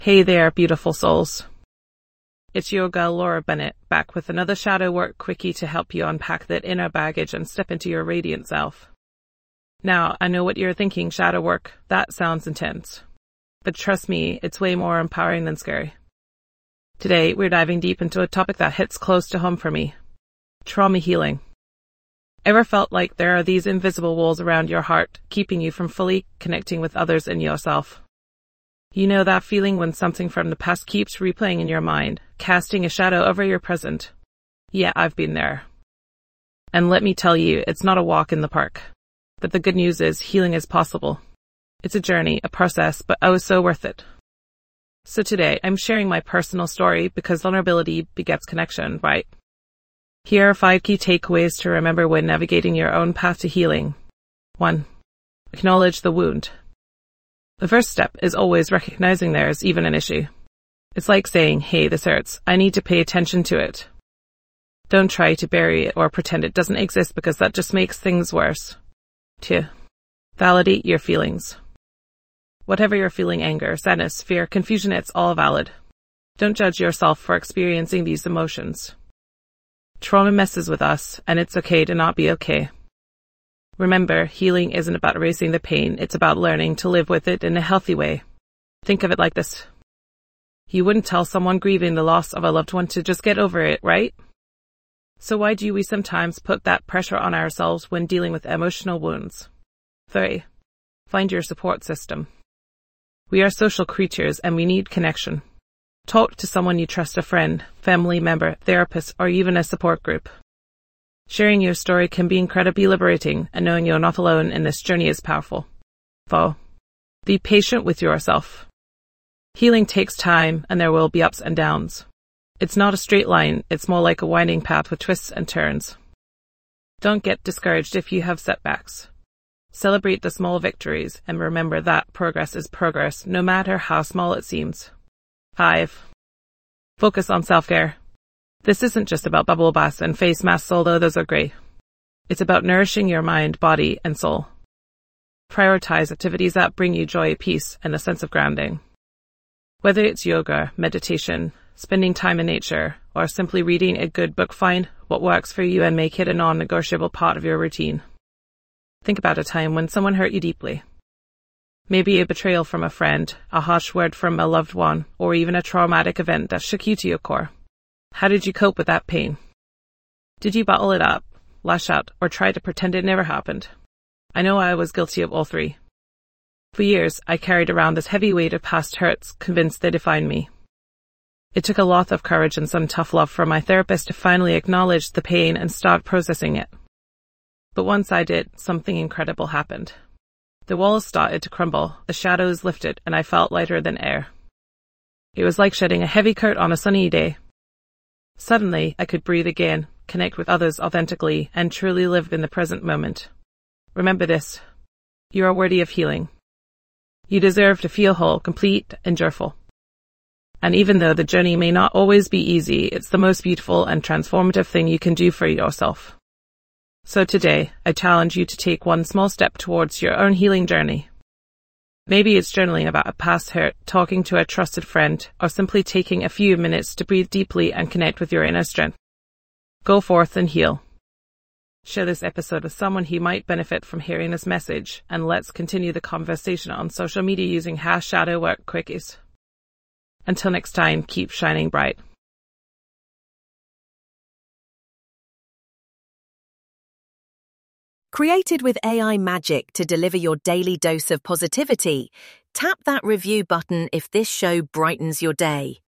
Hey there, beautiful souls. It's your girl Laura Bennett, back with another shadow work quickie to help you unpack that inner baggage and step into your radiant self. Now, I know what you're thinking, shadow work, that sounds intense. But trust me, it's way more empowering than scary. Today, we're diving deep into a topic that hits close to home for me. Trauma healing. Ever felt like there are these invisible walls around your heart, keeping you from fully connecting with others and yourself? You know that feeling when something from the past keeps replaying in your mind, casting a shadow over your present? Yeah, I've been there. And let me tell you, it's not a walk in the park. But the good news is healing is possible. It's a journey, a process, but oh so worth it. So today, I'm sharing my personal story because vulnerability begets connection, right? Here are 5 key takeaways to remember when navigating your own path to healing. 1. Acknowledge the wound. The first step is always recognizing there is even an issue. It's like saying, hey, this hurts. I need to pay attention to it. Don't try to bury it or pretend it doesn't exist because that just makes things worse. 2. Validate your feelings. Whatever you're feeling, anger, sadness, fear, confusion, it's all valid. Don't judge yourself for experiencing these emotions. Trauma messes with us, and it's okay to not be okay. Remember, healing isn't about erasing the pain, it's about learning to live with it in a healthy way. Think of it like this. You wouldn't tell someone grieving the loss of a loved one to just get over it, right? So why do we sometimes put that pressure on ourselves when dealing with emotional wounds? 3. Find your support system. We are social creatures and we need connection. Talk to someone you trust, a friend, family member, therapist, or even a support group. Sharing your story can be incredibly liberating, and knowing you're not alone in this journey is powerful. 4. Be patient with yourself. Healing takes time, and there will be ups and downs. It's not a straight line, it's more like a winding path with twists and turns. Don't get discouraged if you have setbacks. Celebrate the small victories, and remember that progress is progress, no matter how small it seems. 5. Focus on self-care. This isn't just about bubble baths and face masks, although those are great. It's about nourishing your mind, body, and soul. Prioritize activities that bring you joy, peace, and a sense of grounding. Whether it's yoga, meditation, spending time in nature, or simply reading a good book, find what works for you and make it a non-negotiable part of your routine. Think about a time when someone hurt you deeply. Maybe a betrayal from a friend, a harsh word from a loved one, or even a traumatic event that shook you to your core. How did you cope with that pain? Did you bottle it up, lash out, or try to pretend it never happened? I know I was guilty of all 3. For years, I carried around this heavy weight of past hurts, convinced they defined me. It took a lot of courage and some tough love from my therapist to finally acknowledge the pain and start processing it. But once I did, something incredible happened. The walls started to crumble, the shadows lifted, and I felt lighter than air. It was like shedding a heavy coat on a sunny day. Suddenly, I could breathe again, connect with others authentically, and truly live in the present moment. Remember this. You are worthy of healing. You deserve to feel whole, complete, and joyful. And even though the journey may not always be easy, it's the most beautiful and transformative thing you can do for yourself. So today, I challenge you to take one small step towards your own healing journey. Maybe it's journaling about a past hurt, talking to a trusted friend, or simply taking a few minutes to breathe deeply and connect with your inner strength. Go forth and heal. Share this episode with someone who might benefit from hearing this message, and let's continue the conversation on social media using #ShadowWorkQuickies. Until next time, keep shining bright. Created with AI magic to deliver your daily dose of positivity, tap that review button if this show brightens your day.